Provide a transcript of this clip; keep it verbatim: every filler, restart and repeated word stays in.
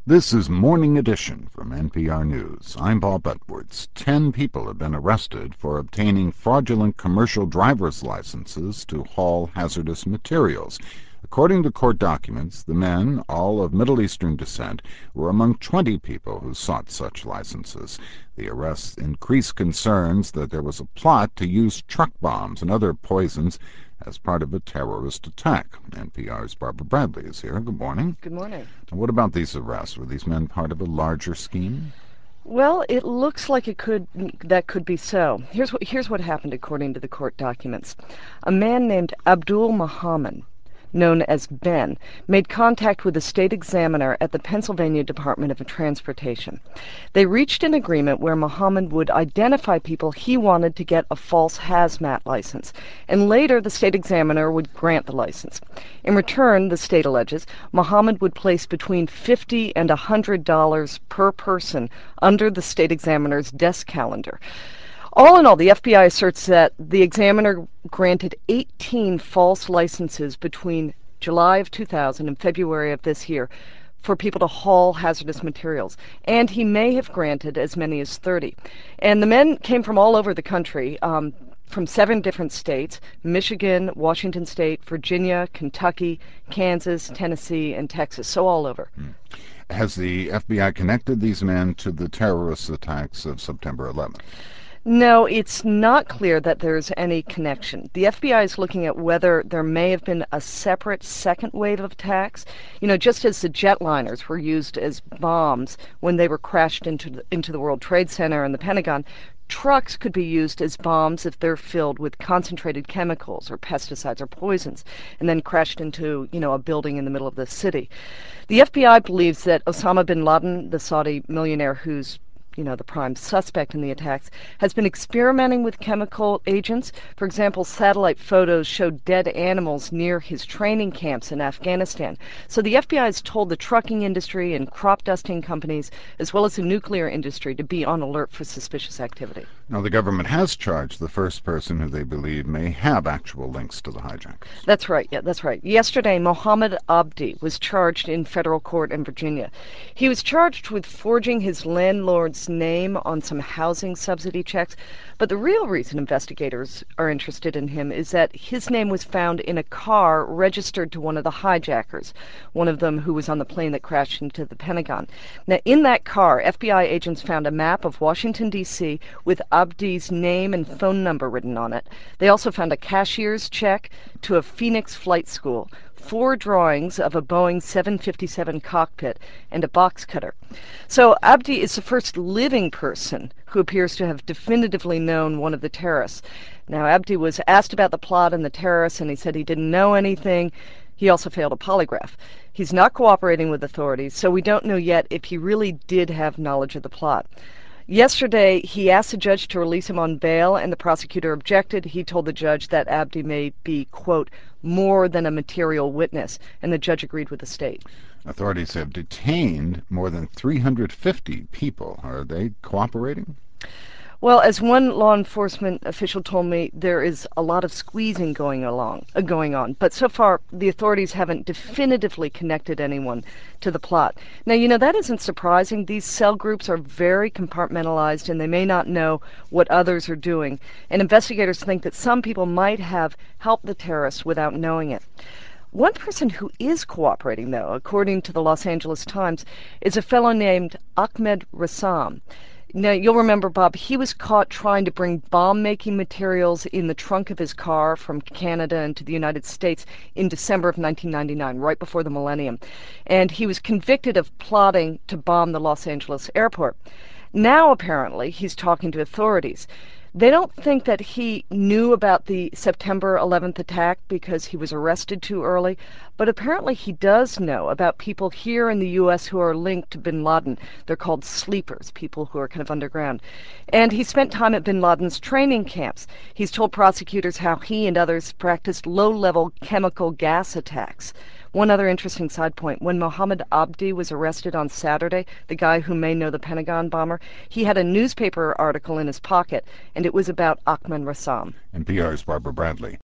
This is Morning Edition from N P R News. I'm Bob Edwards. Ten people have been arrested for obtaining fraudulent commercial driver's licenses to haul hazardous materials. According to court documents, the men, all of Middle Eastern descent, were among twenty people who sought such licenses. The arrests increased concerns that there was a plot to use truck bombs and other poisons as part of a terrorist attack. N P R's Barbara Bradley is here. Good morning. Good morning. And what about these arrests? Were these men part of a larger scheme? Well, it looks like it could that could be so. Here's what here's what happened according to the court documents. A man named Abdul Muhammad, known as Ben, made contact with the state examiner at the Pennsylvania Department of Transportation. They reached an agreement where Muhammad would identify people he wanted to get a false hazmat license, and later the state examiner would grant the license. In return, the state alleges, Muhammad would place between fifty dollars and one hundred dollars per person under the state examiner's desk calendar. All in all, the F B I asserts that the examiner granted eighteen false licenses between July of two thousand and February of this year for people to haul hazardous materials, and he may have granted as many as thirty. And the men came from all over the country, um, from seven different states: Michigan, Washington State, Virginia, Kentucky, Kansas, Tennessee, and Texas, so all over. Hmm. Has the F B I connected these men to the terrorist attacks of September eleventh? No, it's not clear that there's any connection. The F B I is looking at whether there may have been a separate second wave of attacks. You know, just as the jetliners were used as bombs when they were crashed into the, into the World Trade Center and the Pentagon, trucks could be used as bombs if they're filled with concentrated chemicals or pesticides or poisons and then crashed into, you know, a building in the middle of the city. The F B I believes that Osama bin Laden, the Saudi millionaire who's you know, the prime suspect in the attacks, has been experimenting with chemical agents. For example, satellite photos showed dead animals near his training camps in Afghanistan. So the F B I has told the trucking industry and crop dusting companies, as well as the nuclear industry, to be on alert for suspicious activity. Now, the government has charged the first person who they believe may have actual links to the hijackers. That's right, yeah, that's right. Yesterday, Mohammed Abdi was charged in federal court in Virginia. He was charged with forging his landlord's name on some housing subsidy checks, but the real reason investigators are interested in him is that his name was found in a car registered to one of the hijackers, one of them who was on the plane that crashed into the Pentagon. Now, in that car, F B I agents found a map of Washington, D C with Abdi's name and phone number written on it. They also found a cashier's check to a Phoenix flight school, four drawings of a Boeing seven fifty-seven cockpit, and a box cutter. So Abdi is the first living person who appears to have definitively known one of the terrorists. Now, Abdi was asked about the plot and the terrorists, and he said he didn't know anything. He also failed a polygraph. He's not cooperating with authorities, so we don't know yet if he really did have knowledge of the plot. Yesterday, he asked the judge to release him on bail, and the prosecutor objected. He told the judge that Abdi may be, quote, more than a material witness, and the judge agreed with the state. Authorities have detained more than three hundred fifty people. Are they cooperating? Well, as one law enforcement official told me, there is a lot of squeezing going along, uh, going on. But so far, the authorities haven't definitively connected anyone to the plot. Now, you know, that isn't surprising. These cell groups are very compartmentalized, and they may not know what others are doing. And investigators think that some people might have helped the terrorists without knowing it. One person who is cooperating, though, according to the Los Angeles Times, is a fellow named Ahmed Rassam. Now, you'll remember, Bob, he was caught trying to bring bomb-making materials in the trunk of his car from Canada into the United States in December of nineteen ninety-nine, right before the millennium. And he was convicted of plotting to bomb the Los Angeles airport. Now, apparently, he's talking to authorities. They don't think that he knew about the September eleventh attack because he was arrested too early, but apparently he does know about people here in the U S who are linked to bin Laden. They're called sleepers, people who are kind of underground. And he spent time at bin Laden's training camps. He's told prosecutors how he and others practiced low-level chemical gas attacks. One other interesting side point, when Mohammed Abdi was arrested on Saturday, the guy who may know the Pentagon bomber, he had a newspaper article in his pocket, and it was about Ahmed Rassam. N P R's Barbara Bradley.